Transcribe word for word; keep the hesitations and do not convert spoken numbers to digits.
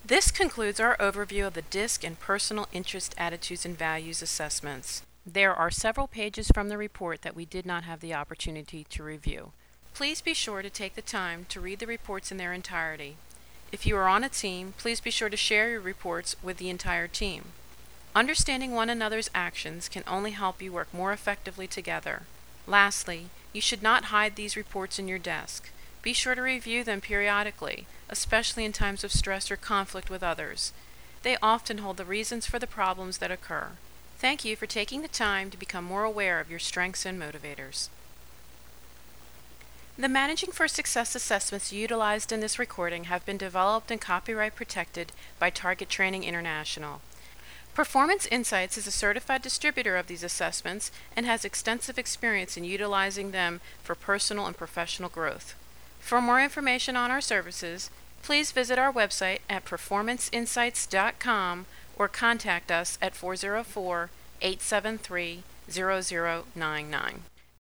This concludes our overview of the DISC and Personal Interest Attitudes and Values assessments. There are several pages from the report that we did not have the opportunity to review. Please be sure to take the time to read the reports in their entirety. If you are on a team, please be sure to share your reports with the entire team. Understanding one another's actions can only help you work more effectively together. Lastly, you should not hide these reports in your desk. Be sure to review them periodically, especially in times of stress or conflict with others. They often hold the reasons for the problems that occur. Thank you for taking the time to become more aware of your strengths and motivators. The Managing for Success assessments utilized in this recording have been developed and copyright protected by Target Training International. Performance Insights is a certified distributor of these assessments and has extensive experience in utilizing them for personal and professional growth. For more information on our services, please visit our website at performance insights dot com or contact us at four zero four, eight seven three, zero zero nine nine.